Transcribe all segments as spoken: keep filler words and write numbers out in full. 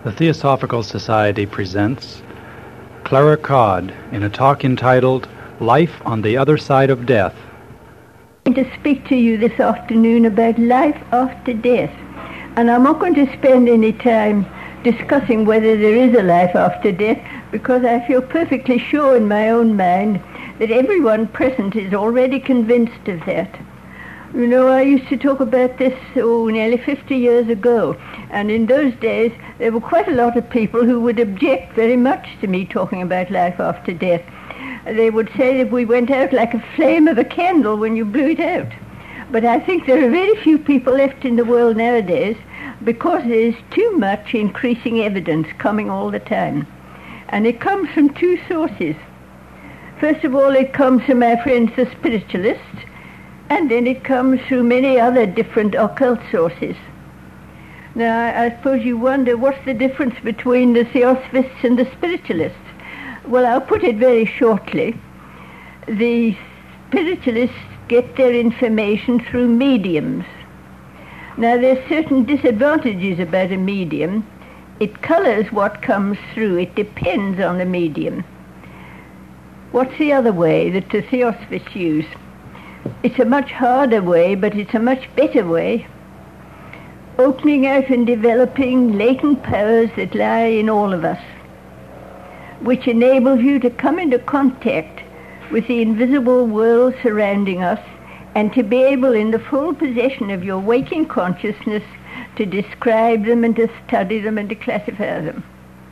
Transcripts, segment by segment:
The Theosophical Society presents Clara Codd in a talk entitled Life on the Other Side of Death. I'm going to speak to you this afternoon about life after death. And I'm not going to spend any time discussing whether there is a life after death, because I feel perfectly sure in my own mind that everyone present is already convinced of that. You know, I used to talk about this, oh, nearly fifty years ago. And in those days, there were quite a lot of people who would object very much to me talking about life after death. They would say that we went out like a flame of a candle when you blew it out. But I think there are very few people left in the world nowadays because there is too much increasing evidence coming all the time. And it comes from two sources. First of all, it comes from my friends the spiritualists, and then it comes through many other different occult sources. Now, I suppose you wonder, what's the difference between the Theosophists and the spiritualists? Well, I'll put it very shortly. The spiritualists get their information through mediums. Now, there's certain disadvantages about a medium. It colors what comes through. It depends on the medium. What's the other way that the Theosophists use? It's a much harder way, but it's a much better way. Opening out and developing latent powers that lie in all of us, which enables you to come into contact with the invisible world surrounding us and to be able, in the full possession of your waking consciousness, to describe them and to study them and to classify them.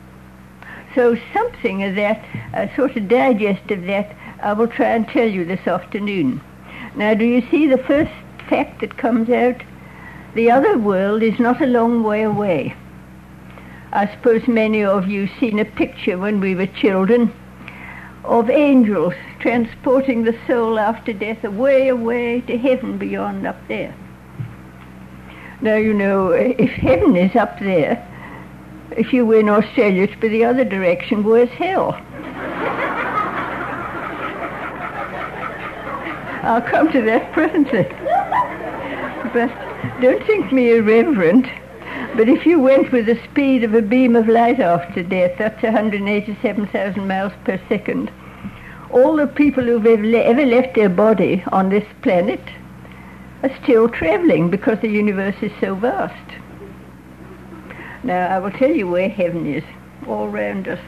So something of that, a sort of digest of that, I will try and tell you this afternoon. Now, do you see the first fact that comes out? The other world is not a long way away. I suppose many of you have seen a picture when we were children of angels transporting the soul after death away, away to heaven beyond up there. Now, you know, if heaven is up there, if you were in Australia, it's by the other direction. Where's hell? I'll come to that presently. But don't think me irreverent, but if you went with the speed of a beam of light after death, that's one hundred eighty-seven thousand miles per second, all the people who've ever, le- ever left their body on this planet are still traveling because the universe is so vast. Now, I will tell you where heaven is, all round us.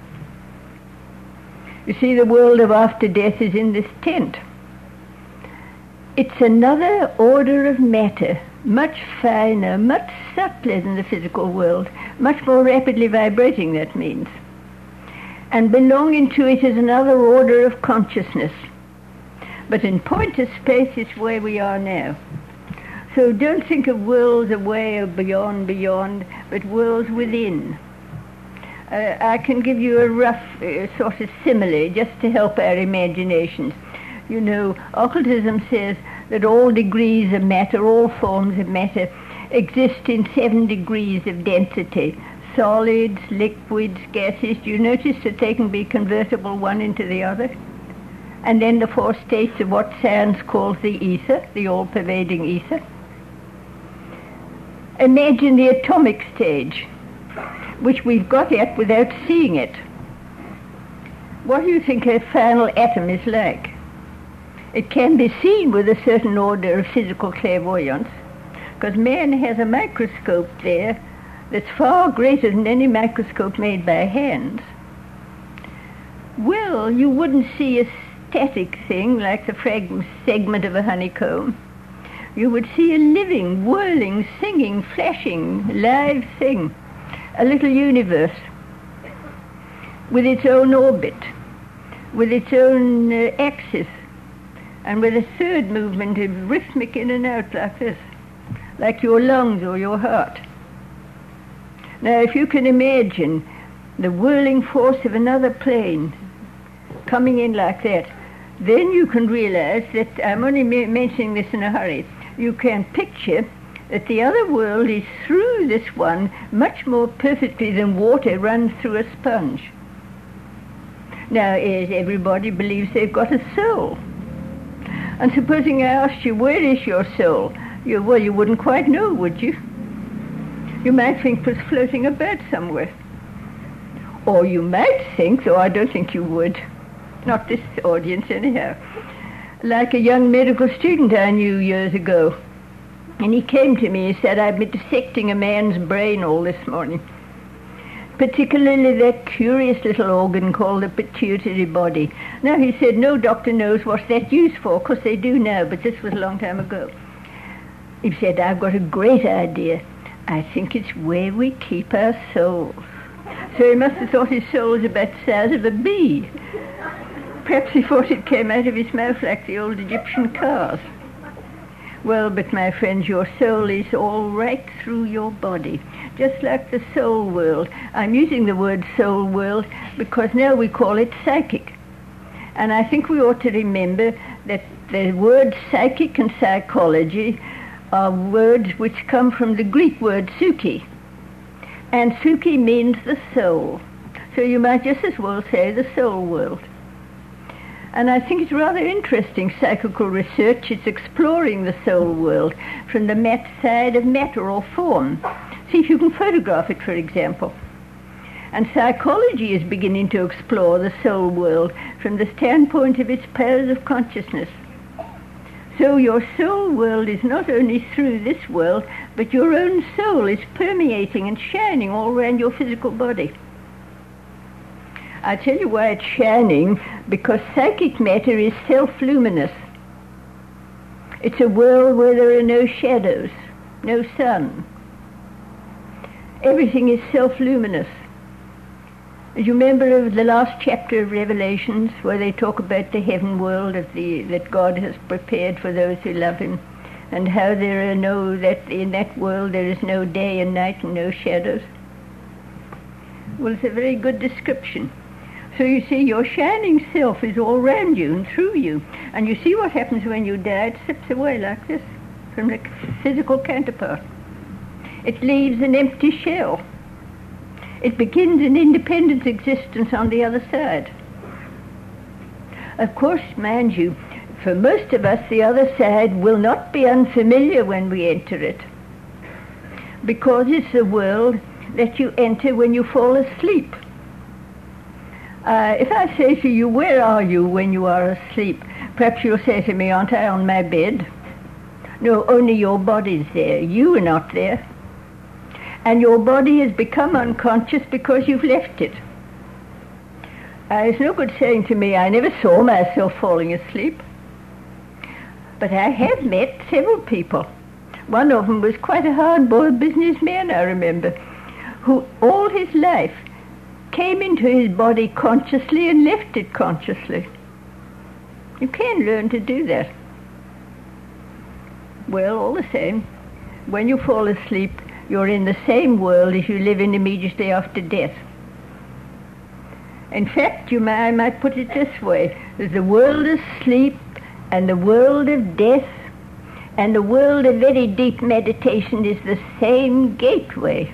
You see, the world of after death is in this tent. It's another order of matter, much finer, much subtler than the physical world, much more rapidly vibrating, that means. And belonging to it is another order of consciousness. But in point of space, it's where we are now. So don't think of worlds away or beyond, beyond, but worlds within. Uh, I can give you a rough uh, sort of simile just to help our imaginations. You know, occultism says that all degrees of matter, all forms of matter, exist in seven degrees of density. Solids, liquids, gases. Do you notice that they can be convertible one into the other? And then the four states of what science calls the ether, the all-pervading ether. Imagine the atomic stage, which we've got at without seeing it. What do you think a final atom is like? It can be seen with a certain order of physical clairvoyance, because man has a microscope there that's far greater than any microscope made by hands. Well, you wouldn't see a static thing like the fragment, segment of a honeycomb. You would see a living, whirling, singing, flashing, live thing, a little universe with its own orbit, with its own uh, axis, and with a third movement of rhythmic in and out like this, like your lungs or your heart. Now, if you can imagine the whirling force of another plane coming in like that, then you can realize that, I'm only ma- mentioning this in a hurry, you can picture that the other world is through this one much more perfectly than water runs through a sponge. Now, as everybody believes they've got a soul. And supposing I asked you, where is your soul? You, well, you wouldn't quite know, would you? you might think was floating about somewhere. Or you might think, though I don't think you would, not this audience anyhow, like a young medical student I knew years ago. And he came to me and said, I've been dissecting a man's brain all this morning, particularly that curious little organ called the pituitary body. Now, he said, no doctor knows what that's used for, because they do now, but this was a long time ago. He said, I've got a great idea. I think it's where we keep our souls. So he must have thought his soul was about the size of a bee. Perhaps he thought it came out of his mouth like the old Egyptian cars. Well, but my friends, your soul is all right through your body, just like the soul world. I'm using the word soul world because now we call it psychic. And I think we ought to remember that the words psychic and psychology are words which come from the Greek word psyche. And psyche means the soul. So you might just as well say the soul world. And I think it's rather interesting, psychical research. It's exploring the soul world from the mat side of matter or form. See if you can photograph it, for example. And psychology is beginning to explore the soul world from the standpoint of its powers of consciousness. So your soul world is not only through this world, but your own soul is permeating and shining all around your physical body. I tell you why it's shining, because psychic matter is self-luminous. It's a world where there are no shadows, no sun. Everything is self-luminous. You remember the last chapter of Revelations where they talk about the heaven world of the, that God has prepared for those who love him, and how there are no, that in that world there is no day and night and no shadows? Well, it's a very good description. So you see, your shining self is all around you and through you. And you see what happens when you die. It slips away like this from the physical counterpart. It leaves an empty shell. It begins an independent existence on the other side. Of course, mind you, for most of us, the other side will not be unfamiliar when we enter it, because it's a world that you enter when you fall asleep. Uh, if I say to you, where are you when you are asleep? Perhaps you'll say to me, aren't I on my bed? No, only your body's there. You are not there. And your body has become unconscious because you've left it. Uh, it's no good saying to me, I never saw myself falling asleep. But I have met several people. One of them was quite a hard-boiled businessman, I remember, who all his life came into his body consciously and left it consciously. You can learn to do that. Well, all the same, when you fall asleep, you're in the same world as you live in immediately after death. In fact, you may, I might put it this way. There's the world of sleep and the world of death, and the world of very deep meditation is the same gateway.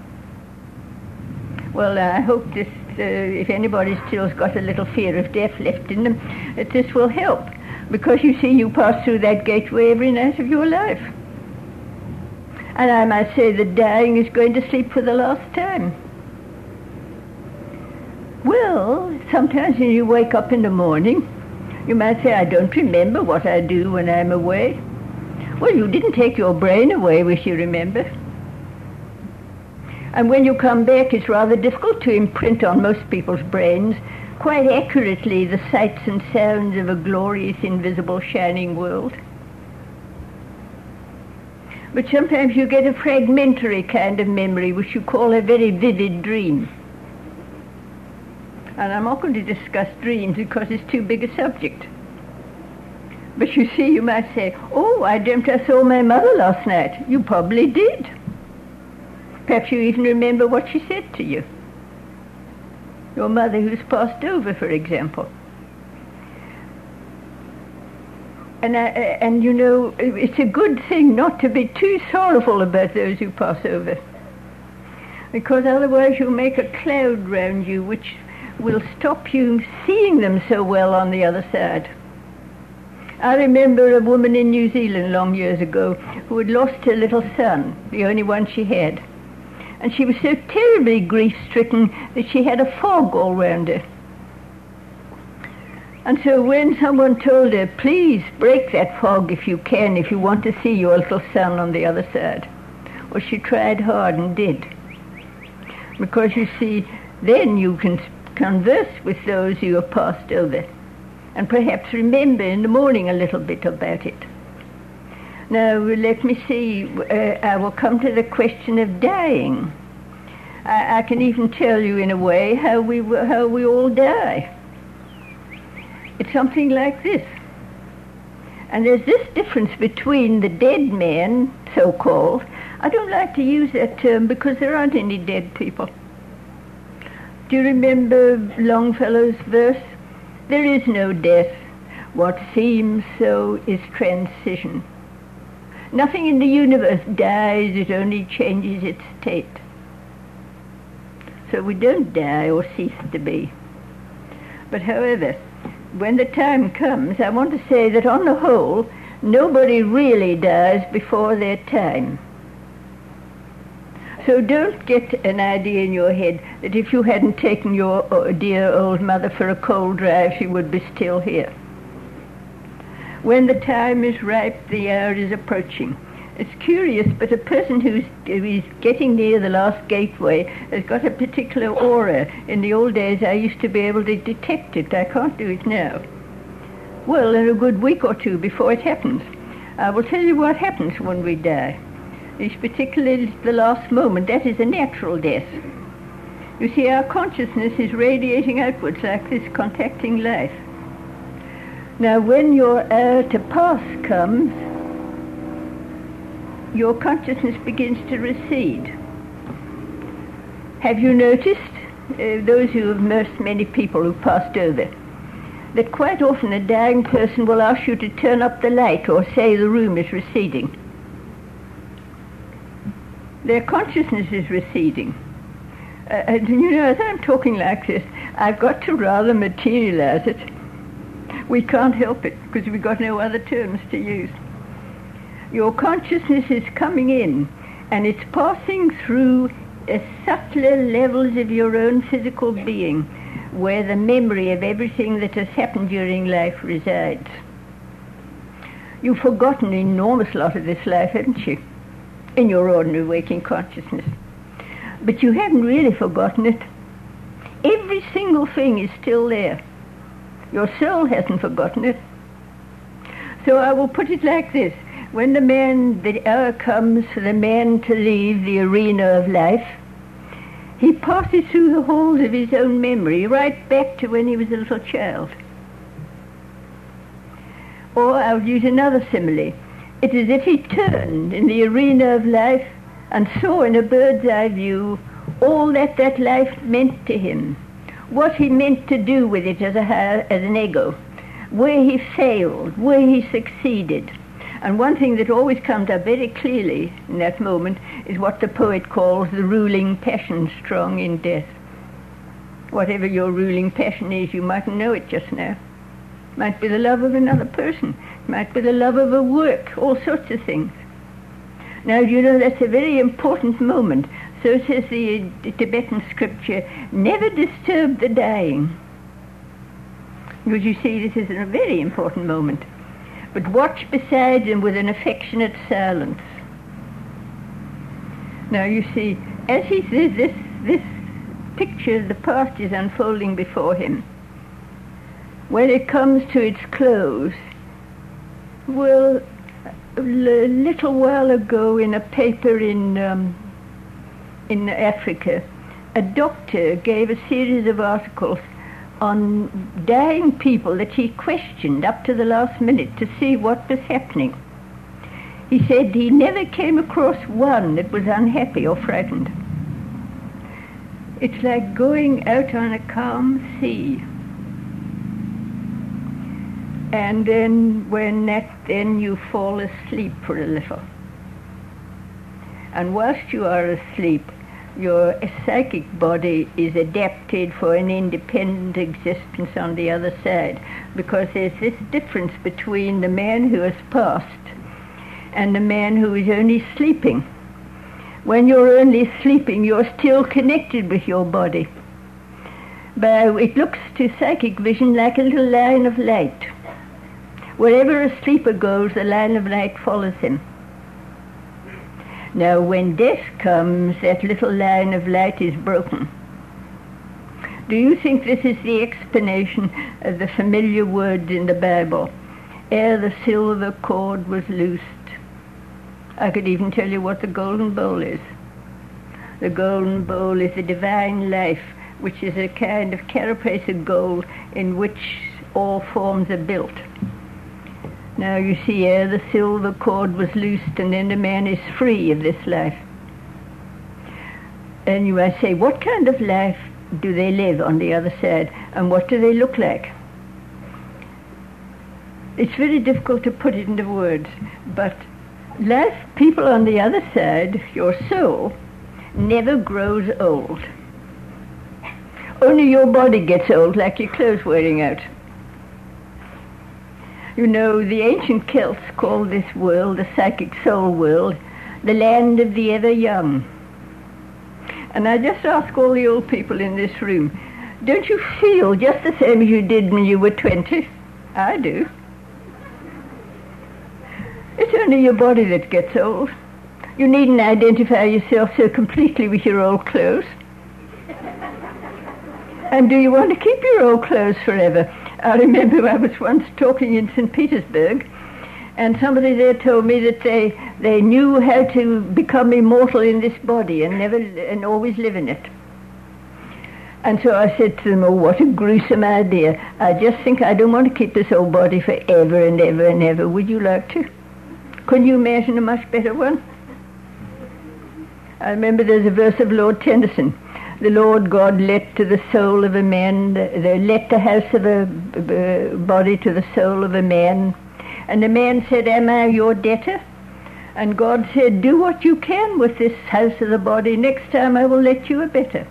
Well, I hope this, uh, if anybody still's got a little fear of death left in them, that this will help. Because you see, you pass through that gateway every night of your life. And I might say that dying is going to sleep for the last time. Well, sometimes when you wake up in the morning, you might say, I don't remember what I do when I'm away. Well, you didn't take your brain away, which you remember. And when you come back, it's rather difficult to imprint on most people's brains quite accurately the sights and sounds of a glorious, invisible, shining world. But sometimes you get a fragmentary kind of memory, which you call a very vivid dream. And I'm not going to discuss dreams because it's too big a subject. But you see, you might say, oh, I dreamt I saw my mother last night. You probably did. Perhaps you even remember what she said to you. Your mother who's passed over, for example. And, I, and you know, it's a good thing not to be too sorrowful about those who pass over, because otherwise you'll make a cloud round you which will stop you seeing them so well on the other side. I remember a woman in New Zealand long years ago who had lost her little son, the only one she had. And she was so terribly grief-stricken that she had a fog all round her. And so when someone told her, please break that fog if you can, if you want to see your little son on the other side, well, she tried hard and did. Because you see, then you can converse with those who have passed over and perhaps remember in the morning a little bit about it. Now, let me see, uh, I will come to the question of dying. I, I can even tell you in a way how we, how we all die. It's something like this. And there's this difference between the dead man, so-called. I don't like to use that term because there aren't any dead people. Do you remember Longfellow's verse? There is no death. What seems so is transition. Nothing in the universe dies, it only changes its state. So we don't die or cease to be. But however, when the time comes, I want to say that on the whole, nobody really dies before their time. So don't get an idea in your head that if you hadn't taken your dear old mother for a cold drive, she would be still here. When the time is ripe, the hour is approaching. It's curious, but a person who's, who is getting near the last gateway has got a particular aura. In the old days, I used to be able to detect it. I can't do it now. Well, in a good week or two before it happens. I will tell you what happens when we die. It's particularly the last moment. That is a natural death. You see, our consciousness is radiating outwards like this, contacting life. Now, when your hour to pass comes, your consciousness begins to recede. Have you noticed, uh, those who have nursed many people who passed over, that quite often a dying person will ask you to turn up the light or say the room is receding? Their consciousness is receding. Uh, and you know, as I'm talking like this, I've got to rather materialize it. We can't help it because we've got no other terms to use. Your consciousness is coming in and it's passing through uh, subtler levels of your own physical being where the memory of everything that has happened during life resides. You've forgotten an enormous lot of this life, haven't you, in your ordinary waking consciousness? But you haven't really forgotten it. Every single thing is still there. Your soul hasn't forgotten it. So I will put it like this. When the man, the hour comes for the man to leave the arena of life, he passes through the halls of his own memory right back to when he was a little child. Or I'll use another simile. It is as if he turned in the arena of life and saw in a bird's eye view all that that life meant to him, what he meant to do with it as, a, as an ego, where he failed, where he succeeded. And one thing that always comes up very clearly in that moment is what the poet calls the ruling passion strong in death. Whatever your ruling passion is, you mightn't know it just now. It might be the love of another person. It might be the love of a work, all sorts of things. Now, you know, that's a very important moment. So says the Tibetan scripture, never disturb the dying. Because you see, this is a very important moment. But watch beside him with an affectionate silence. Now you see, as he says this, this picture of the past is unfolding before him. When it comes to its close, well, a little while ago in a paper in, um, in Africa, a doctor gave a series of articles on dying people that he questioned up to the last minute to see what was happening. He said he never came across one that was unhappy or frightened. It's like going out on a calm sea. And then when that, then you fall asleep for a little. And whilst you are asleep, your psychic body is adapted for an independent existence on the other side, because there's this difference between the man who has passed and the man who is only sleeping. When you're only sleeping, you're still connected with your body. But it looks to psychic vision like a little line of light. Wherever a sleeper goes, the line of light follows him. Now, when death comes, that little line of light is broken. Do you think this is the explanation of the familiar words in the Bible? Ere the silver cord was loosed. I could even tell you what the golden bowl is. The golden bowl is the divine life, which is a kind of carapace of gold in which all forms are built. Now you see, ere the silver cord was loosed, and then the man is free of this life. And you might say, what kind of life do they live on the other side, and what do they look like? It's very difficult to put it into words, but life, people on the other side, your soul, never grows old. Only your body gets old, like your clothes wearing out. You know, the ancient Celts called this world, the psychic soul world, the land of the ever young. And I just ask all the old people in this room, don't you feel just the same as you did when you were twenty? I do. It's only your body that gets old. You needn't identify yourself so completely with your old clothes. And do you want to keep your old clothes forever? I remember I was once talking in Saint Petersburg, and somebody there told me that they they knew how to become immortal in this body and never and always live in it. And so I said to them, oh, what a gruesome idea. I just think I don't want to keep this old body forever and ever and ever. Would you like to? Couldn't you imagine a much better one? I remember there's a verse of Lord Tennyson. The Lord God let to the soul of a man, the, let the house of a uh, body to the soul of a man. And the man said, am I your debtor? And God said, do what you can with this house of the body. Next time I will let you a better.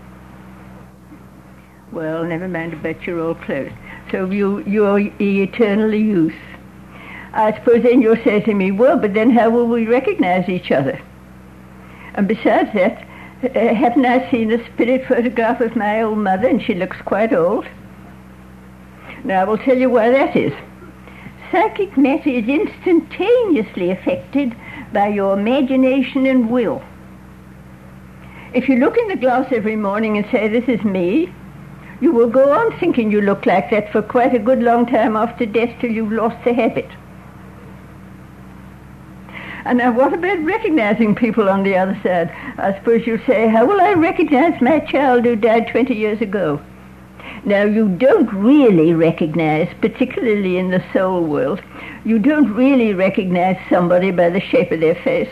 Well, never mind about your old clothes. So you, you're eternally youth. I suppose then you'll say to me, well, but then how will we recognize each other? And besides that, Uh, haven't I seen a spirit photograph of my old mother, and she looks quite old? Now, I will tell you why that is. Psychic matter is instantaneously affected by your imagination and will. If you look in the glass every morning and say, this is me, you will go on thinking you look like that for quite a good long time after death till you've lost the habit. And now what about recognizing people on the other side? I suppose you'll say, how will I recognize my child who died twenty years ago? Now, you don't really recognize, particularly in the soul world, you don't really recognize somebody by the shape of their face.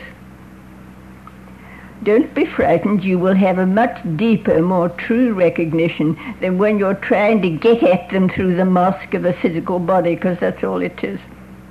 Don't be frightened. You will have a much deeper, more true recognition than when you're trying to get at them through the mask of a physical body, because that's all it is.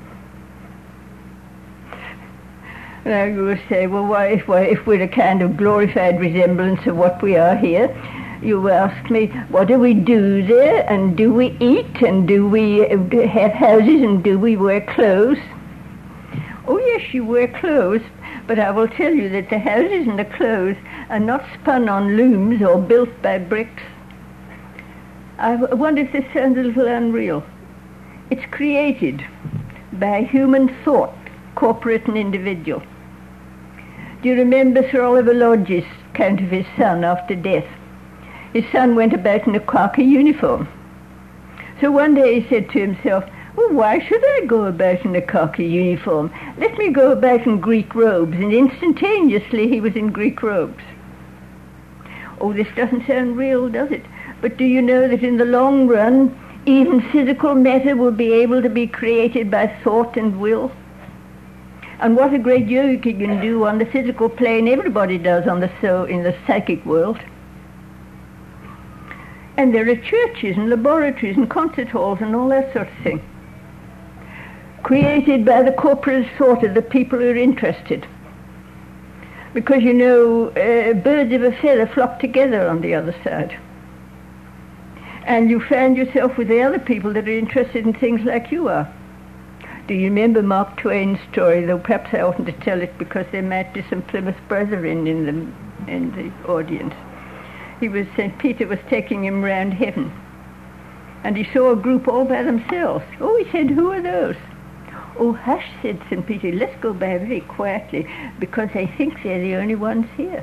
Now you will say, well, why, if, why, if we're a kind of glorified resemblance of what we are here, you ask me, what do we do there, and do we eat, and do we have houses, and do we wear clothes? Oh, yes, you wear clothes, but I will tell you that the houses and the clothes are not spun on looms or built by bricks. I wonder if this sounds a little unreal. It's created by human thought, corporate and individual. Do you remember Sir Oliver Lodge's account of his son after death? His son went about in a khaki uniform. So one day he said to himself, well, why should I go about in a khaki uniform? Let me go about in Greek robes. And instantaneously he was in Greek robes. Oh, this doesn't sound real, does it? But do you know that in the long run, even physical matter will be able to be created by thought and will? And what a great yoga can do on the physical plane, everybody does on the soul, in the psychic world. And there are churches and laboratories and concert halls and all that sort of thing, created by the corporate thought of the people who are interested. Because, you know, uh, birds of a feather flock together on the other side. And you find yourself with the other people that are interested in things like you are. Do you remember Mark Twain's story, though perhaps I oughtn't to tell it because there might be some Plymouth Brethren in the, in the audience. He was, Saint Peter was taking him round heaven, and he saw a group all by themselves. Oh, he said, who are those? Oh, hush, said Saint Peter, let's go by very quietly, because I think they're the only ones here.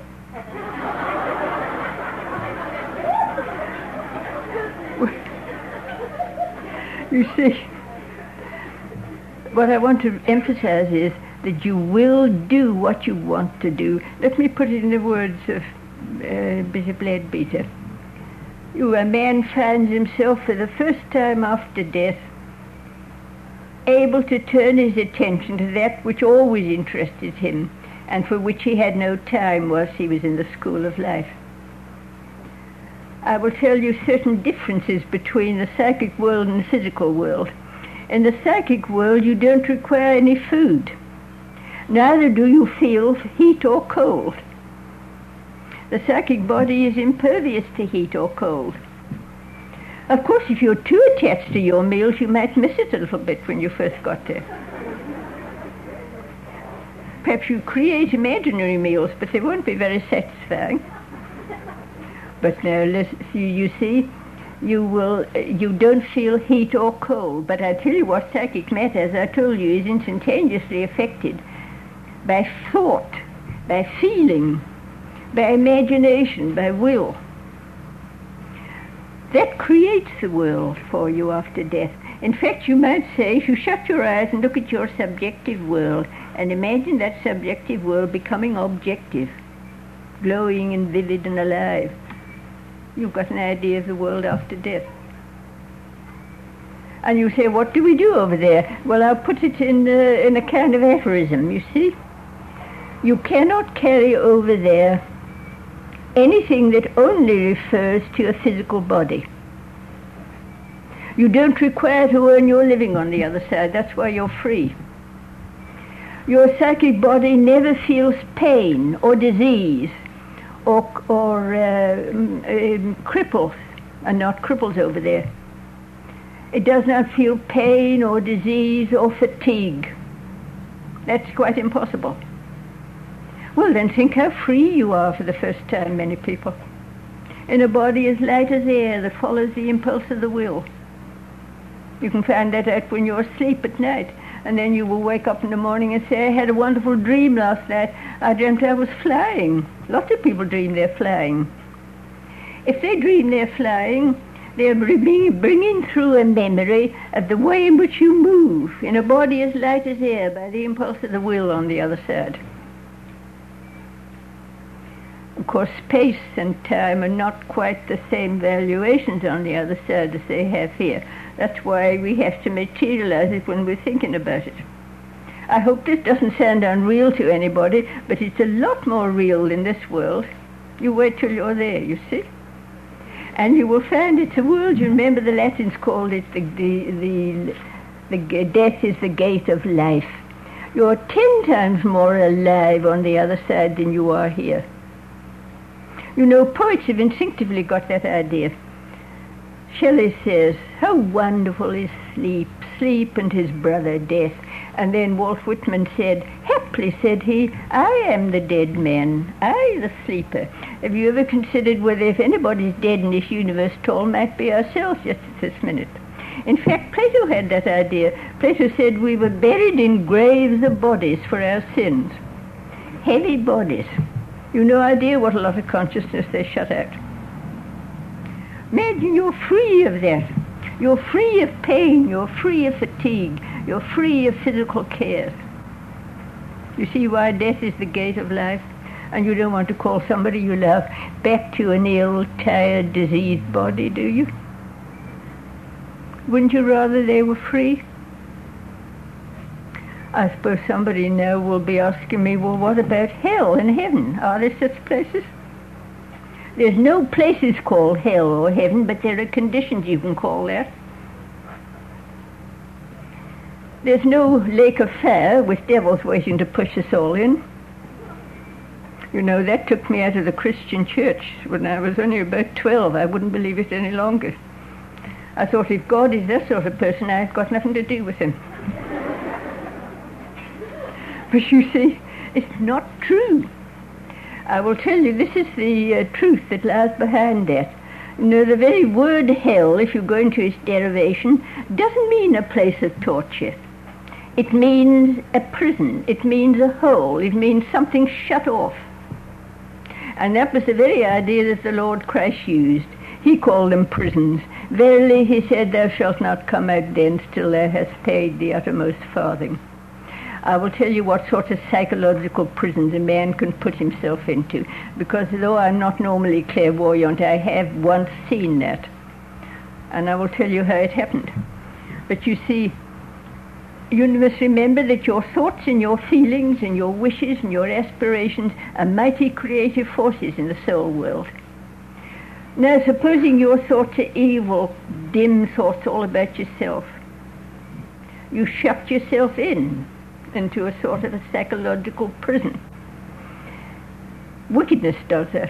You see, what I want to emphasize is that you will do what you want to do. Let me put it in the words of uh, Bishop Leadbeater. You, a man finds himself for the first time after death able to turn his attention to that which always interested him and for which he had no time whilst he was in the school of life. I will tell you certain differences between the psychic world and the physical world. In the psychic world, you don't require any food. Neither do you feel heat or cold. The psychic body is impervious to heat or cold. Of course, if you're too attached to your meals, you might miss it a little bit when you first got there. Perhaps you create imaginary meals, but they won't be very satisfying. But now, you see, you will, you don't feel heat or cold. But I tell you what, psychic matter, as I told you, is instantaneously affected by thought, by feeling, by imagination, by will. That creates the world for you after death. In fact, you might say, if you shut your eyes and look at your subjective world and imagine that subjective world becoming objective, glowing and vivid and alive, you've got an idea of the world after death. And you say, what do we do over there? Well, I'll put it in, uh, in a kind of aphorism, you see. You cannot carry over there anything that only refers to a physical body. You don't require to earn your living on the other side. That's why you're free. Your psychic body never feels pain or disease or, or uh, um, cripples, and not cripples over there. It does not feel pain or disease or fatigue. That's quite impossible. Well, then think how free you are for the first time, many people. In a body as light as air that follows the impulse of the will. You can find that out when you're asleep at night. And then you will wake up in the morning and say, I had a wonderful dream last night. I dreamt I was flying. Lots of people dream they're flying. If they dream they're flying, they're bringing through a memory of the way in which you move in a body as light as air by the impulse of the will on the other side. Of course, space and time are not quite the same valuations on the other side as they have here. That's why we have to materialize it when we're thinking about it. I hope this doesn't sound unreal to anybody, but it's a lot more real in this world. You wait till you're there, you see. And you will find it's a world, you remember the Latins called it, the, the, the, the death is the gate of life. You're ten times more alive on the other side than you are here. You know, poets have instinctively got that idea. Shelley says, how wonderful is sleep, sleep and his brother death. And then Walt Whitman said, haply, said he, I am the dead man, I the sleeper. Have you ever considered whether if anybody's dead in this universe at all might be ourselves just at this minute? In fact, Plato had that idea. Plato said we were buried in graves of bodies for our sins. Heavy bodies. You've no idea what a lot of consciousness they shut out. Imagine you're free of that. You're free of pain. You're free of fatigue. You're free of physical care. You see why death is the gate of life? And you don't want to call somebody you love back to an ill, tired, diseased body, do you? Wouldn't you rather they were free? I suppose somebody now will be asking me, well, what about hell and heaven? Are there such places? There's no places called hell or heaven, but there are conditions you can call that. There's no lake of fire with devils waiting to push us all in. You know, that took me out of the Christian church when I was only about twelve. I wouldn't believe it any longer. I thought if God is that sort of person, I've got nothing to do with him. But you see, it's not true. I will tell you, this is the uh, truth that lies behind that. You know, the very word hell, if you go into its derivation, doesn't mean a place of torture. It means a prison. It means a hole. It means something shut off. And that was the very idea that the Lord Christ used. He called them prisons. Verily, he said, thou shalt not come out thence till thou hast paid the uttermost farthing. I will tell you what sort of psychological prisons a man can put himself into, because though I'm not normally clairvoyant, I have once seen that. And I will tell you how it happened. But you see, you must remember that your thoughts and your feelings and your wishes and your aspirations are mighty creative forces in the soul world. Now, supposing your thoughts are evil, dim thoughts all about yourself, you shut yourself in into a sort of a psychological prison. Wickedness does that.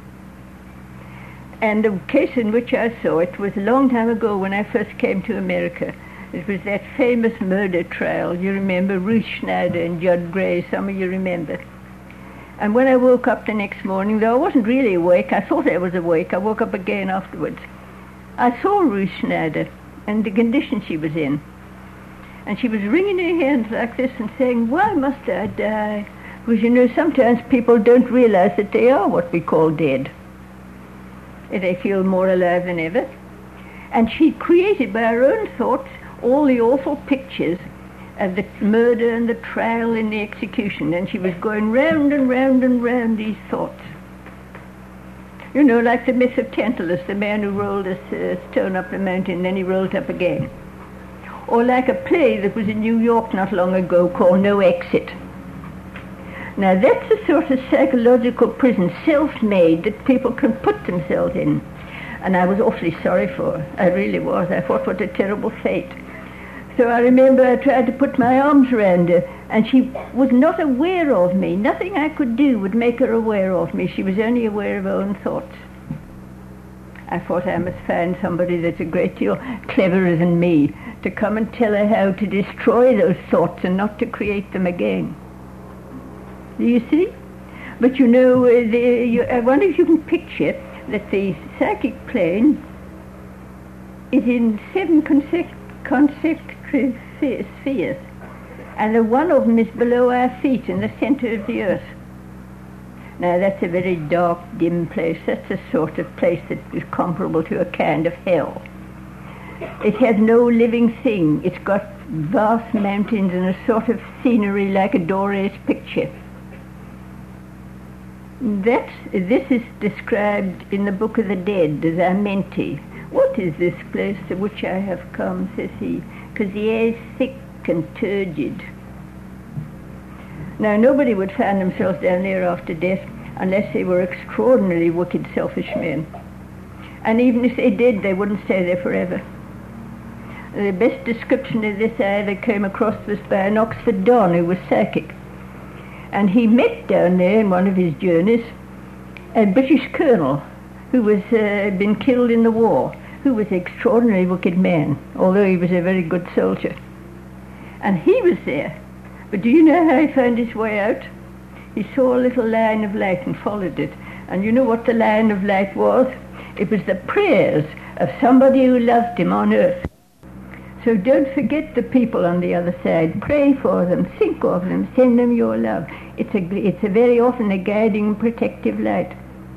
And the case in which I saw it was a long time ago when I first came to America. It was that famous murder trial. You remember Ruth Schneider and Judd Gray, some of you remember. And when I woke up the next morning, though I wasn't really awake, I thought I was awake, I woke up again afterwards. I saw Ruth Schneider and the condition she was in. And she was wringing her hands like this and saying, why must I die? Because, you know, sometimes people don't realize that they are what we call dead. They feel more alive than ever. And she created by her own thoughts all the awful pictures of the murder and the trial and the execution. And she was going round and round and round these thoughts. You know, like the myth of Tantalus, the man who rolled a uh, stone up the mountain, then he rolled up again. Or like a play that was in New York not long ago called No Exit. Now that's a sort of psychological prison, self-made, that people can put themselves in. And I was awfully sorry for her. I really was. I thought, what a terrible fate. So I remember I tried to put my arms around her, and she was not aware of me. Nothing I could do would make her aware of me. She was only aware of her own thoughts. I thought I must find somebody that's a great deal cleverer than me to come and tell her how to destroy those thoughts and not to create them again. Do you see? But you know, uh, the, you, I wonder if you can picture that the psychic plane is in seven consecutive consecutive spheres, and the one of them is below our feet in the center of the earth. Now that's a very dark, dim place. That's a sort of place that is comparable to a kind of hell. It has no living thing. It's got vast mountains and a sort of scenery like a Doré picture. That's, this is described in the Book of the Dead as Amenti. What is this place to which I have come, says he, because the air is thick and turgid. Now, nobody would find themselves down there after death unless they were extraordinarily wicked, selfish men. And even if they did, they wouldn't stay there forever. The best description of this I ever came across was by an Oxford Don who was psychic. And he met down there in one of his journeys a British colonel who was uh, been killed in the war, who was an extraordinarily wicked man, although he was a very good soldier. And he was there. But do you know how he found his way out? He saw a little line of light and followed it. And you know what the line of light was? It was the prayers of somebody who loved him on earth. So don't forget the people on the other side. Pray for them, think of them, send them your love. It's a, it's a very often a guiding, protective light.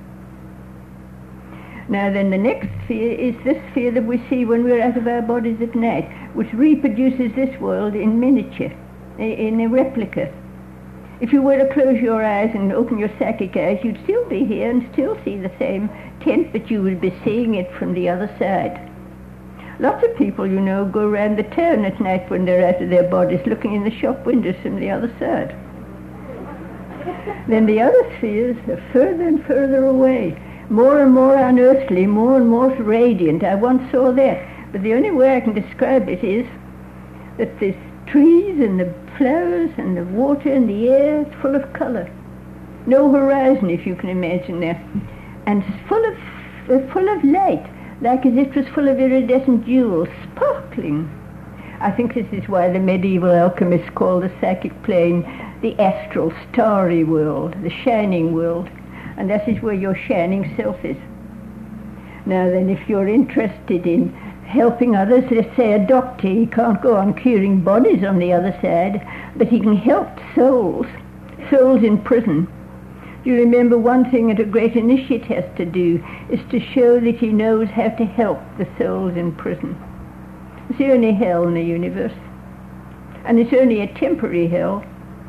Now then, the next sphere is this sphere that we see when we're out of our bodies at night, which reproduces this world in miniature, in a replica. If you were to close your eyes and open your psychic eyes, you'd still be here and still see the same tent, but you would be seeing it from the other side. Lots of people, you know, go around the town at night when they're out of their bodies, looking in the shop windows from the other side. Then the other spheres are further and further away, more and more unearthly, more and more radiant. I once saw that, but the only way I can describe it is that the trees and the flowers and the water and the air is full of color. No horizon, if you can imagine that. And full of, uh, full of light, like as if it was full of iridescent jewels, sparkling. I think this is why the medieval alchemists called the psychic plane the astral, starry world, the shining world, and that is where your shining self is. Now then, if you're interested in helping others, let's say a doctor, he can't go on curing bodies on the other side, but he can help souls, souls in prison. You remember one thing that a great initiate has to do is to show that he knows how to help the souls in prison. It's the only hell in the universe, and it's only a temporary hell.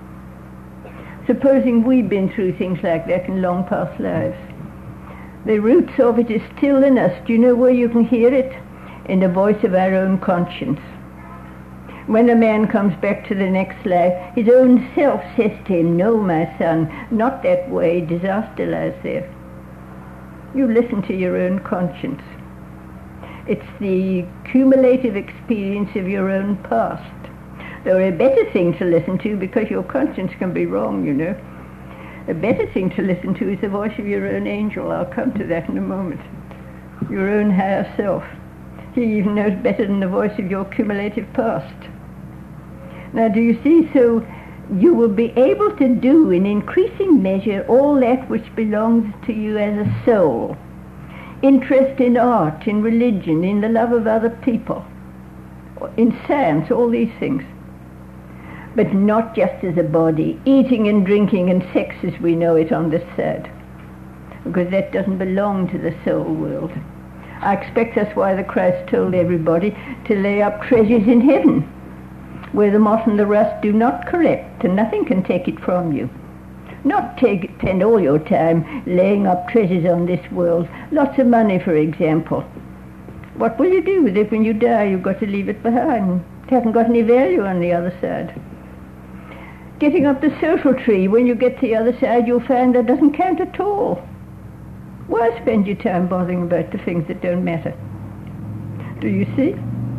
Supposing we've been through things like that in long past lives. The roots of it is still in us. Do you know where you can hear it? In the voice of our own conscience. When a man comes back to the next life, his own self says to him, "No, my son, not that way, disaster lies there." You listen to your own conscience. It's the cumulative experience of your own past. Though a better thing to listen to, because your conscience can be wrong, you know. A better thing to listen to is the voice of your own angel. I'll come to that in a moment. Your own higher self. He even knows better than the voice of your cumulative past. Now, do you see? So you will be able to do in increasing measure all that which belongs to you as a soul. Interest in art, in religion, in the love of other people, in science, all these things. But not just as a body, eating and drinking and sex as we know it on this side, because that doesn't belong to the soul world. I expect that's why the Christ told everybody to lay up treasures in heaven, where the moth and the rust do not corrupt, and nothing can take it from you. Not take, spend all your time laying up treasures on this world, lots of money, for example. What will you do with it when you die? You've got to leave it behind. It hasn't got any value on the other side. Getting up the social tree, when you get to the other side, you'll find that doesn't count at all. Why spend your time bothering about the things that don't matter? Do you see?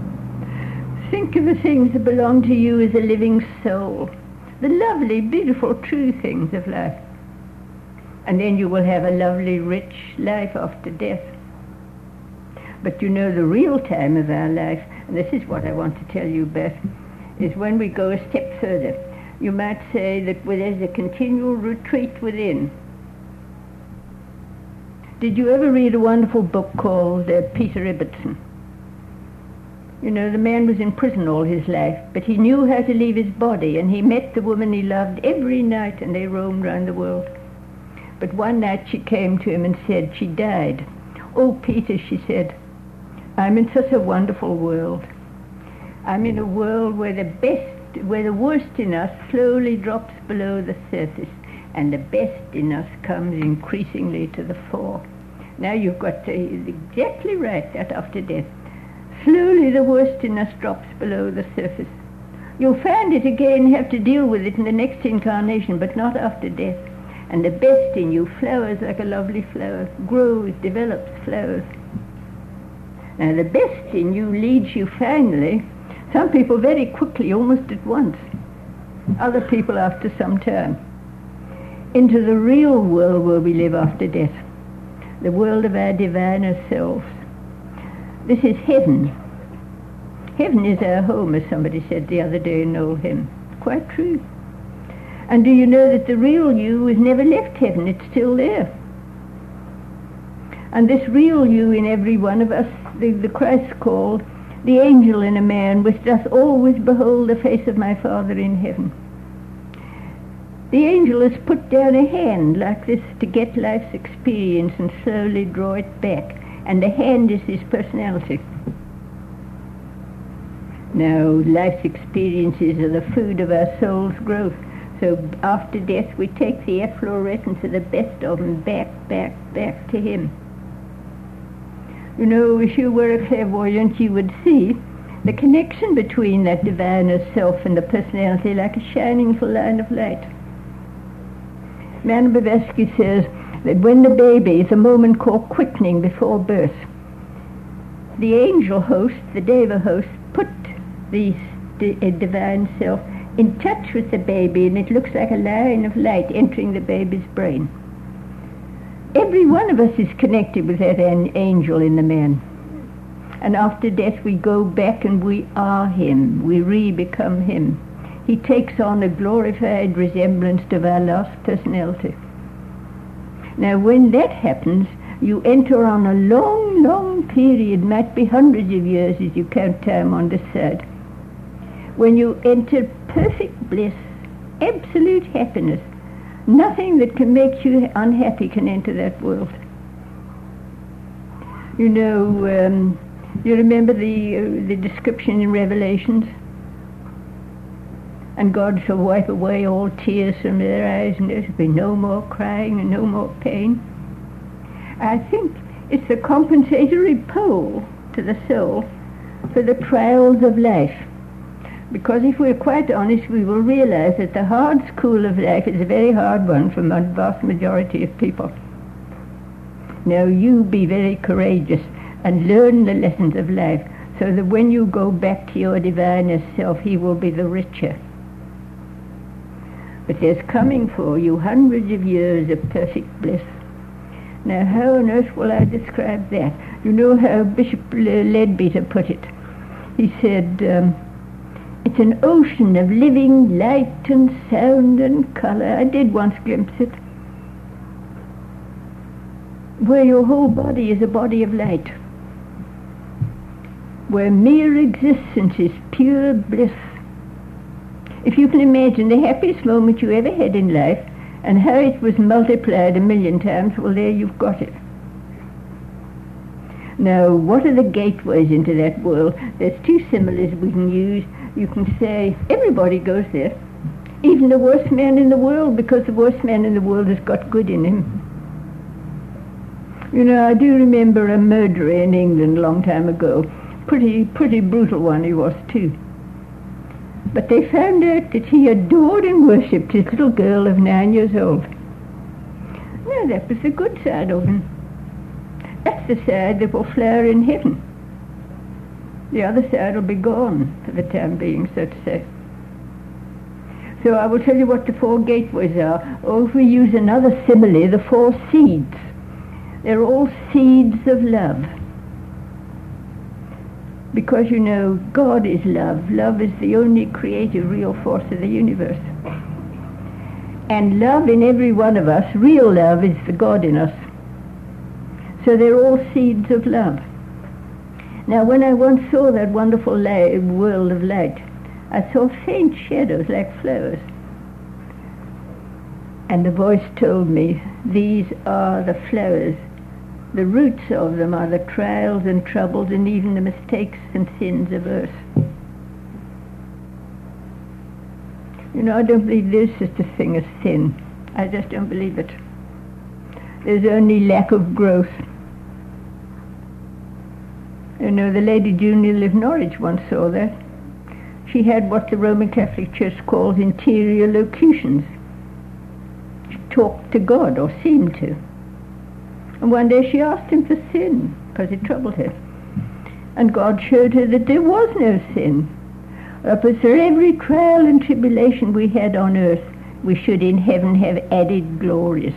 Think of the things that belong to you as a living soul, the lovely, beautiful, true things of life. And then you will have a lovely, rich life after death. But you know, the real time of our life, and this is what I want to tell you, Beth, is when we go a step further. You might say that there's a continual retreat within. Did you ever read a wonderful book called uh, Peter Ibbotson? You know, the man was in prison all his life, but he knew how to leave his body, and he met the woman he loved every night, and they roamed round the world. But one night she came to him and said she died. "Oh, Peter," she said, "I'm in such a wonderful world. I'm in a world where the best where the worst in us slowly drops below the surface, and the best in us comes increasingly to the fore." Now you've got to, exactly right, that after death. Slowly the worst in us drops below the surface. You'll find it again, have to deal with it in the next incarnation, but not after death. And the best in you flowers like a lovely flower, grows, develops, flowers. Now the best in you leads you finally, some people very quickly, almost at once, other people after some time, into the real world where we live after death, the world of our diviner selves. This is heaven. Heaven is our home, as somebody said the other day in an old hymn. Quite true. And do you know that the real you has never left heaven? It's still there. And this real you in every one of us, the, the Christ called the angel in a man, which doth always behold the face of my Father in heaven. The angel has put down a hand like this to get life's experience and slowly draw it back. And the hand is his personality. Now, life's experiences are the food of our soul's growth. So after death, we take the efflorescence of the best of them back, back, back to him. You know, if you were a clairvoyant, you would see the connection between that diviner self and the personality like a shining line of light. Man Blavatsky says that when the baby is a moment called quickening before birth, the angel host, the Deva host, put the, the uh, divine self in touch with the baby, and it looks like a line of light entering the baby's brain. Every one of us is connected with that an angel in the man. And after death we go back and we are him. We re-become him. he takes on a glorified resemblance to our lost personality. Now, when that happens, you enter on a long, long period, might be hundreds of years as you count time on this side, when you enter perfect bliss, absolute happiness. Nothing that can make you unhappy can enter that world. You know, um, you remember the, uh, the description in Revelations? And God shall wipe away all tears from their eyes, and there shall be no more crying and no more pain. I think it's a compensatory pole to the soul for the trials of life. Because if we're quite honest, we will realize that the hard school of life is a very hard one for the vast majority of people. Now you be very courageous and learn the lessons of life, so that when you go back to your divinest self, he will be the richer. But there's coming for you hundreds of years of perfect bliss. Now how on earth will I describe that? You know how Bishop Leadbeater put it. He said, um, it's an ocean of living light and sound and colour. I did once glimpse it. Where your whole body is a body of light. Where mere existence is pure bliss. If you can imagine the happiest moment you ever had in life and how it was multiplied a million times, well, there you've got it. Now, what are the gateways into that world? There's two similes we can use. You can say, everybody goes there, even the worst man in the world, because the worst man in the world has got good in him. You know, I do remember a murderer in England a long time ago. Pretty, pretty brutal one he was, too. But they found out that he adored and worshipped his little girl of nine years old. Now, that was the good side of him. That's the side that will flower in heaven. The other side will be gone for the time being, so to say. So I will tell you what the four gateways are. Or if we use another simile, the four seeds. They're all seeds of love. Because, you know, God is love. Love is the only creative real force of the universe. And love in every one of us, real love, is the God in us. So they're all seeds of love. Now, when I once saw that wonderful light, world of light, I saw faint shadows like flowers. And the voice told me, these are the flowers. The roots of them are the trials and troubles and even the mistakes and sins of earth. You know, I don't believe there's such a thing as sin. I just don't believe it. There's only lack of growth. You know, the Lady Junior of Norwich once saw that. She had what the Roman Catholic Church calls interior locutions. She talked to God, or seemed to. And one day she asked him for sin, because it troubled her. And God showed her that there was no sin. But for every trial and tribulation we had on earth, we should in heaven have added glories.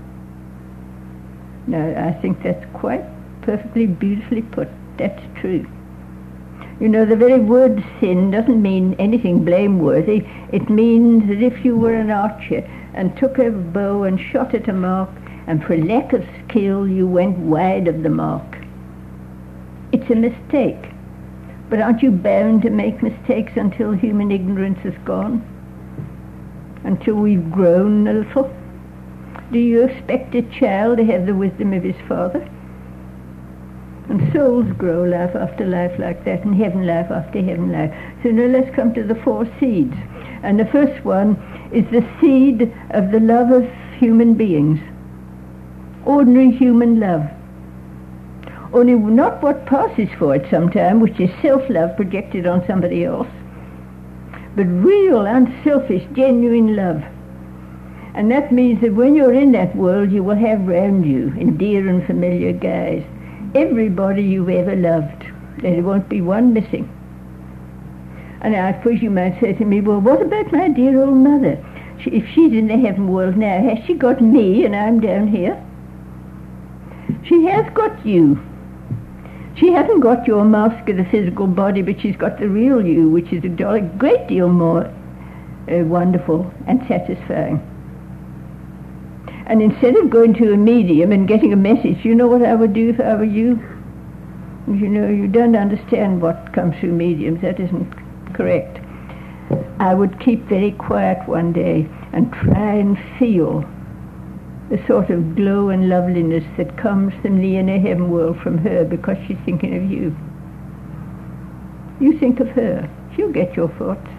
Now, I think that's quite perfectly beautifully put. That's true. You know, the very word sin doesn't mean anything blameworthy. It means that if you were an archer and took a bow and shot at a mark, and for lack of skill you went wide of the mark. It's a mistake. But aren't you bound to make mistakes until human ignorance is gone? Until we've grown a little? Do you expect a child to have the wisdom of his father? And souls grow life after life like that, and heaven life after heaven life. So now let's come to the four seeds. And the first one is the seed of the love of human beings. Ordinary human love. Only not what passes for it sometime, which is self-love projected on somebody else, but real, unselfish, genuine love. And that means that when you're in that world, you will have round you, in dear and familiar guise, everybody you've ever loved. There won't be one missing. And I suppose you might say to me, well, what about my dear old mother? She, if she's in the heaven world now, has she got me and I'm down here? She has got you. She hasn't got your mask of the physical body, but she's got the real you, which is a great deal more uh, wonderful and satisfying. And instead of going to a medium and getting a message, you know what I would do if I were you? You know, you don't understand what comes through mediums. That isn't correct. I would keep very quiet one day and try and feel the sort of glow and loveliness that comes from the inner heaven world from her, because she's thinking of you. You think of her. She'll get your thoughts.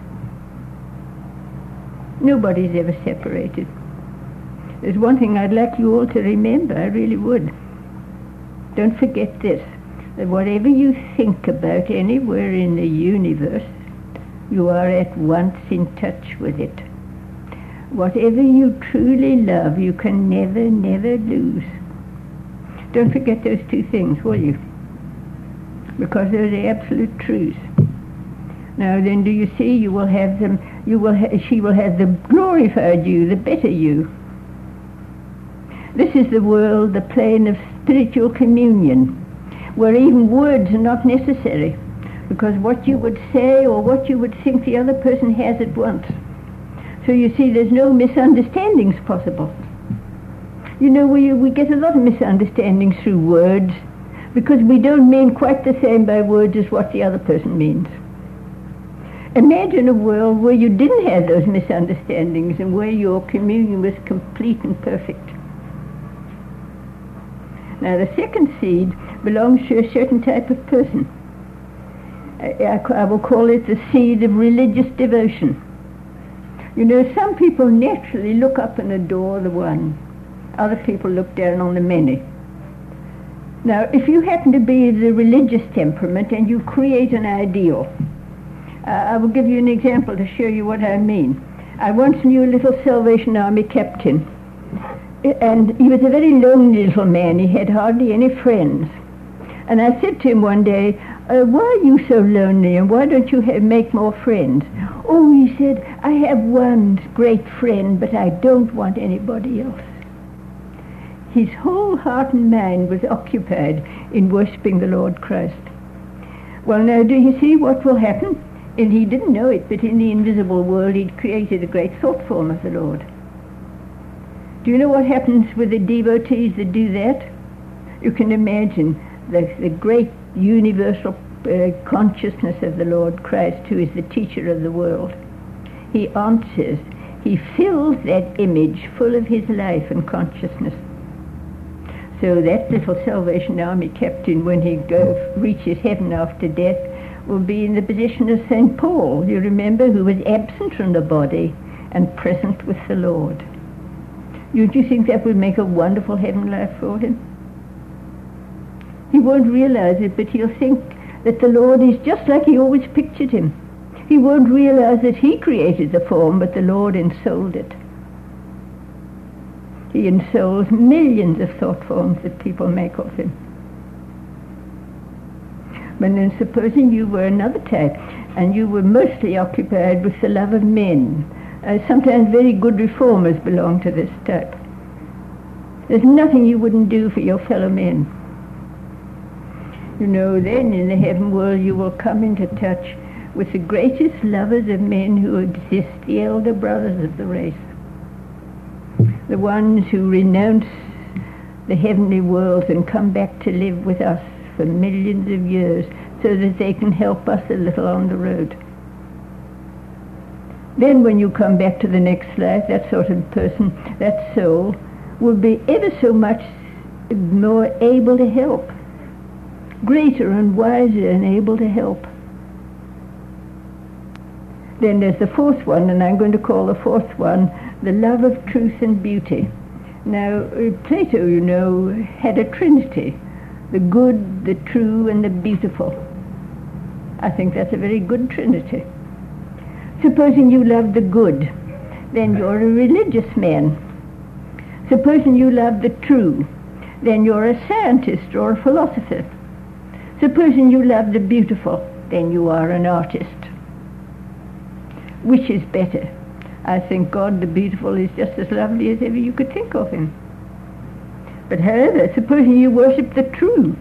Nobody's ever separated. There's one thing I'd like you all to remember, I really would. Don't forget this, that whatever you think about anywhere in the universe, you are at once in touch with it. Whatever you truly love, you can never, never lose. Don't forget those two things, will you? Because they're the absolute truths. Now then, do you see, you will have them, you will ha- she will have the glorified you, the better you. This is the world, the plane of spiritual communion, where even words are not necessary, because what you would say or what you would think the other person has at once. So you see, there's no misunderstandings possible. You know, we, we get a lot of misunderstandings through words, because we don't mean quite the same by words as what the other person means. Imagine a world where you didn't have those misunderstandings and where your communion was complete and perfect. Now, the second seed belongs to a certain type of person. I, I, I will call it the seed of religious devotion. You know, some people naturally look up and adore the one. Other people look down on the many. Now, if you happen to be the religious temperament and you create an ideal, uh, I will give you an example to show you what I mean. I once knew a little Salvation Army captain, and he was a very lonely little man. He had hardly any friends. And I said to him one day, uh, why are you so lonely, and why don't you have, make more friends? Oh, he said, I have one great friend, but I don't want anybody else. His whole heart and mind was occupied in worshipping the Lord Christ. Well, now, do you see what will happen? And he didn't know it, but in the invisible world he'd created a great thought form of the Lord. Do you know what happens with the devotees that do that? You can imagine the, the great universal uh, consciousness of the Lord Christ, who is the teacher of the world. He answers. He fills that image full of his life and consciousness. So that little Salvation Army captain, when he go, reaches heaven after death, will be in the position of Saint Paul, you remember, who was absent from the body and present with the Lord. Don't you think that would make a wonderful heaven life for him? He won't realize it, but he'll think that the Lord is just like he always pictured him. He won't realize that he created the form, but the Lord ensouled it. He ensouls millions of thought forms that people make of him. But then supposing you were another type, and you were mostly occupied with the love of men. Uh, sometimes very good reformers belong to this type. There's nothing you wouldn't do for your fellow men. You know, then in the heaven world you will come into touch with the greatest lovers of men who exist, the elder brothers of the race. The ones who renounce the heavenly worlds and come back to live with us for millions of years so that they can help us a little on the road. Then when you come back to the next life, that sort of person, that soul, will be ever so much more able to help, greater and wiser and able to help. Then there's the fourth one, and I'm going to call the fourth one the love of truth and beauty. Now, Plato, you know, had a trinity, the good, the true, and the beautiful. I think that's a very good trinity. Supposing you love the good, then you're a religious man. Supposing you love the true, then you're a scientist or a philosopher. Supposing you love the beautiful, then you are an artist. Which is better? I think God the beautiful is just as lovely as ever you could think of him. But however, supposing you worship the true,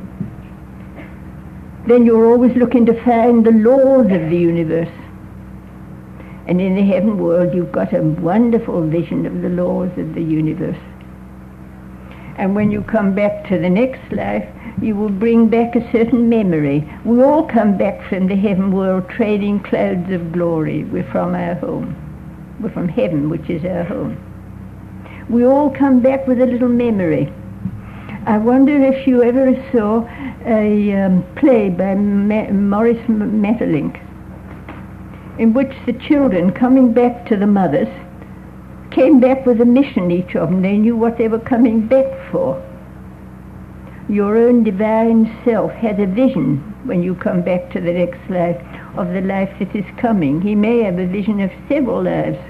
then you're always looking to find the laws of the universe. And in the heaven world, you've got a wonderful vision of the laws of the universe. And when you come back to the next life, you will bring back a certain memory. We all come back from the heaven world trading clouds of glory. We're from our home. We're from heaven, which is our home. We all come back with a little memory. I wonder if you ever saw a um, play by Ma- Maurice Maeterlinck, in which the children, coming back to the mothers, came back with a mission, each of them. They knew what they were coming back for. Your own divine self has a vision when you come back to the next life of the life that is coming. He may have a vision of several lives.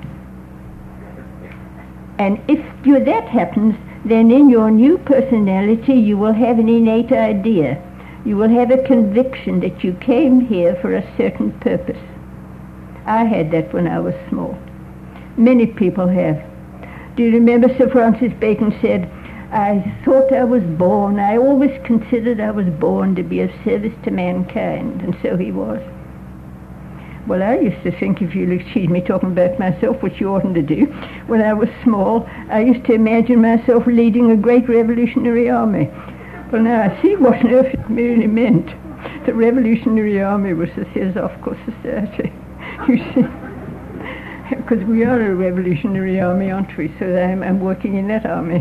And if you, that happens, then in your new personality you will have an innate idea. You will have a conviction that you came here for a certain purpose. I had that when I was small. Many people have. Do you remember Sir Francis Bacon said, I thought I was born, I always considered I was born to be of service to mankind, and so he was. Well, I used to think, if you'll excuse me talking about myself, which you oughtn't to do, when I was small, I used to imagine myself leading a great revolutionary army. Well, now I see what on earth it really meant. The revolutionary army was the Theosophical Society, you see. Because we are a revolutionary army, aren't we? So I'm, I'm working in that army.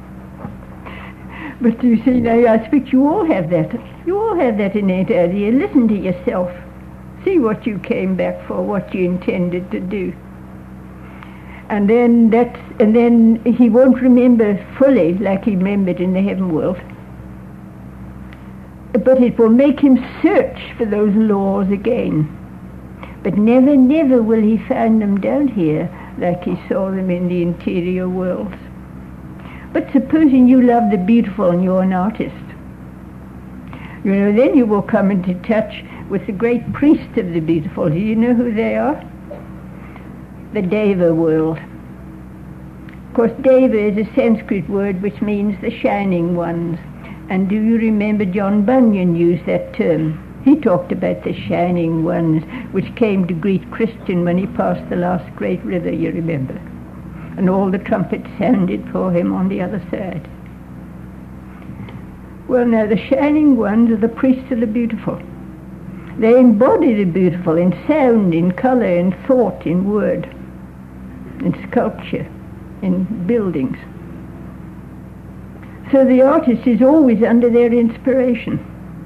But you see, now I speak, you all have that. You all have that innate idea. Listen to yourself. See what you came back for, what you intended to do. And then that's, and then he won't remember fully like he remembered in the heaven world. But it will make him search for those laws again. But never, never will he find them down here like he saw them in the interior worlds. But supposing you love the beautiful and you're an artist, you know, then you will come into touch with the great priest of the beautiful. Do you know who they are? The Deva world. Of course, Deva is a Sanskrit word which means the shining ones. And do you remember John Bunyan used that term? He talked about the shining ones which came to greet Christian when he passed the last great river, you remember. And all the trumpets sounded for him on the other side. Well, now, the shining ones are the priests of the beautiful. They embody the beautiful in sound, in color, in thought, in word, in sculpture, in buildings. So the artist is always under their inspiration.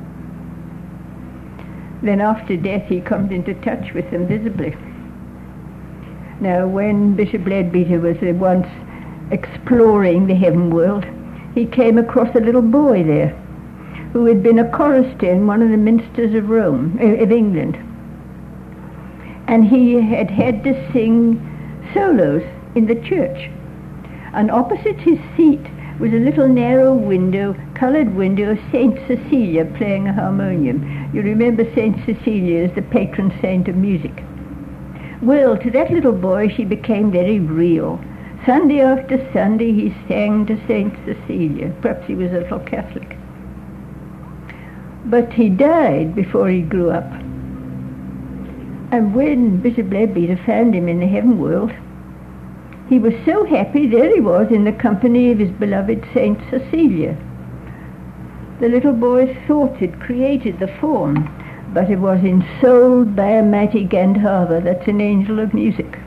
Then after death he comes into touch with them visibly. Now, when Bishop Leadbeater was uh, once exploring the heaven world, he came across a little boy there who had been a chorister in one of the minsters of Rome, uh, of England. And he had had to sing solos in the church. And opposite his seat was a little narrow window, coloured window of Saint Cecilia playing a harmonium. You remember Saint Cecilia as the patron saint of music. Well, to that little boy she became very real. Sunday after Sunday he sang to Saint Cecilia. Perhaps he was a little Catholic. But he died before he grew up. And when Bishop Leadbeater found him in the heaven world, he was so happy. There he was in the company of his beloved Saint Cecilia. The little boy's thought had created the form, but it was ensouled by a mighty Gandharva, that's an angel of music.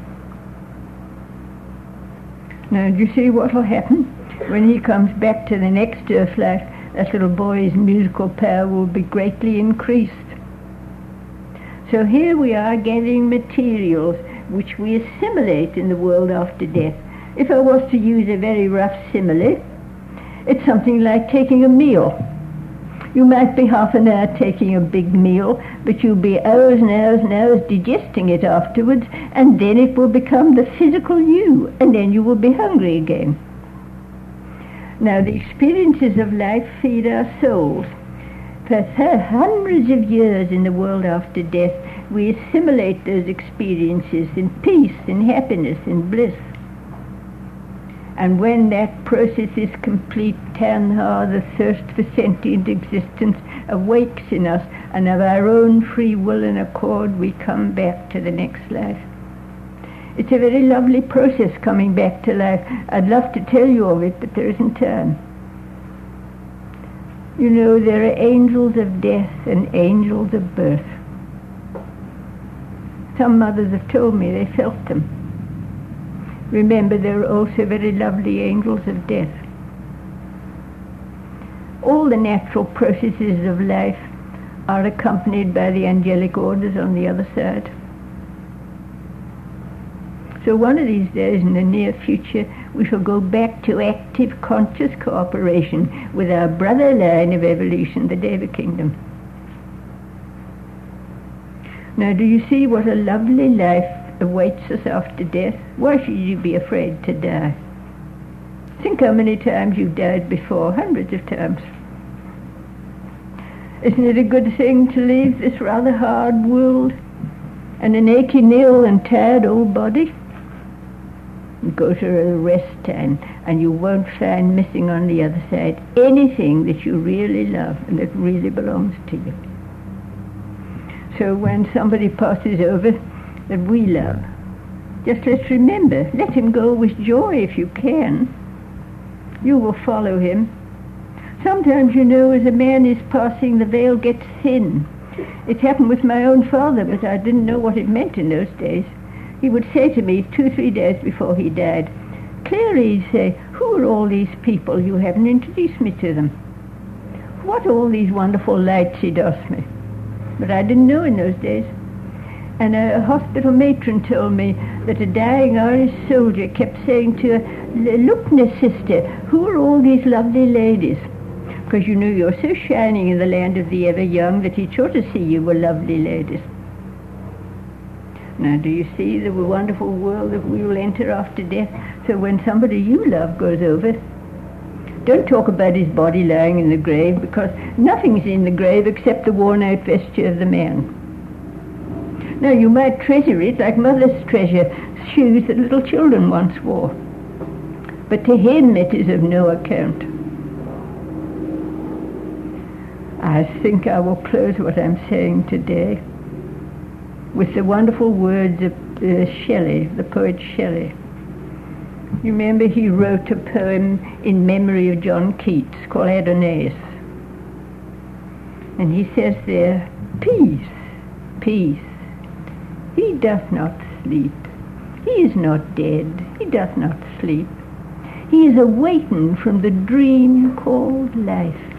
Now, do you see what will happen? When he comes back to the next earth life, that little boy's musical power will be greatly increased. So here we are gathering materials which we assimilate in the world after death. If I was to use a very rough simile, it's something like taking a meal. You might be half an hour taking a big meal, but you'll be hours and hours and hours digesting it afterwards, and then it will become the physical you, and then you will be hungry again. Now, the experiences of life feed our souls. For hundreds of years in the world after death, we assimilate those experiences in peace, in happiness, in bliss. And when that process is complete, Tanha, the thirst for sentient existence, awakes in us, and of our own free will and accord we come back to the next life. It's a very lovely process coming back to life. I'd love to tell you of it, but there isn't time. You know, there are angels of death and angels of birth. Some mothers have told me they felt them. Remember, there are also very lovely angels of death. All the natural processes of life are accompanied by the angelic orders on the other side. So one of these days in the near future, we shall go back to active conscious cooperation with our brother line of evolution, the Deva Kingdom. Now, do you see what a lovely life awaits us after death? Why should you be afraid to die? Think how many times you've died before, hundreds of times. Isn't it a good thing to leave this rather hard world and an aching, ill and tired old body? And go to a rest time, and you won't find missing on the other side anything that you really love and that really belongs to you. So when somebody passes over that we love, just let's remember, let him go with joy if you can. You will follow him. Sometimes, you know, as a man is passing, the veil gets thin. It happened with my own father, but I didn't know what it meant in those days. He would say to me two, three days before he died, "Clary," he'd say, "who are all these people? You haven't introduced me to them. What are all these wonderful lights?" he'd ask me. But I didn't know in those days. And a hospital matron told me that a dying Irish soldier kept saying to her, "Look, Miss Sister, who are all these lovely ladies?" Because, you know, you're so shining in the land of the ever young that he ought to see you were lovely ladies. Now, do you see the wonderful world that we will enter after death? So when somebody you love goes over, don't talk about his body lying in the grave, because nothing's in the grave except the worn-out vesture of the man. Now, you might treasure it like mothers treasure shoes that little children once wore. But to him it is of no account. I think I will close what I'm saying today with the wonderful words of uh, Shelley, the poet Shelley. You remember he wrote a poem in memory of John Keats called Adonais. And he says there, "Peace, peace, he doth not sleep. He is not dead, he doth not sleep. He is awakened from the dream called life.